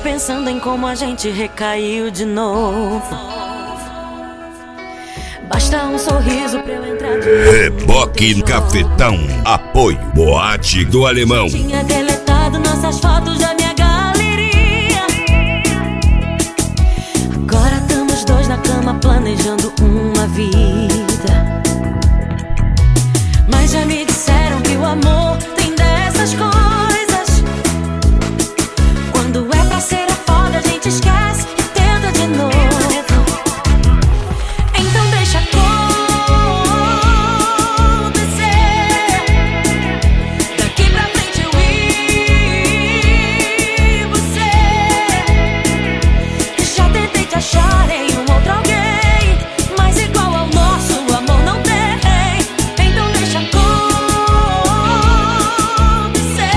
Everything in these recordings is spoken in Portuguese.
pensando em como a gente recaiu de novo. Basta um sorriso pra eu entrar de novo. Reboque Cafetão. Apoio Boate do Alemão. Tinha deletado nossas fotos da minha galeria. Agora estamos dois na cama planejando uma vida. Mas já me disseram que o amor tem dessas coisas. Quando é pra ser a foda, a gente esquece e tenta de novo. Então deixa acontecer. Daqui pra frente eu e você. Já tentei te achar em um outro alguém, mas igual ao nosso amor não tem. Então deixa acontecer.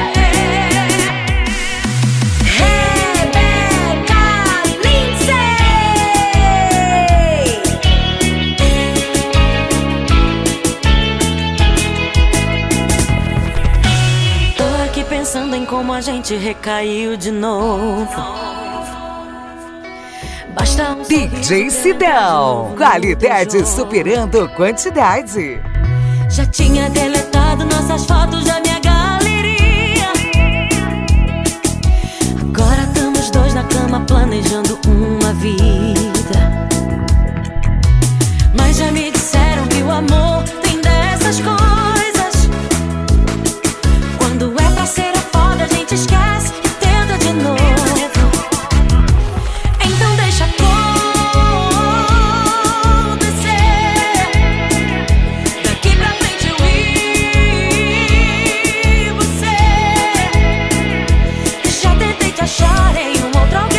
Rebeca Lindsay. Tô aqui pensando em como a gente recaiu de novo. Basta um DJ sorriso pra eu Sidão, entrar de novo qualidade no jogo. superando quantidade. Já tinha deletado nossas fotos da minha galeria. Agora estamos dois na cama planejando uma vida. Mas já me disseram que o amor tem dessas coisas. Quando é pra ser a foda, a gente esquece e tenta de novo. Então deixa acontecer. Daqui pra frente eu e você. Já tentei te achar em um outro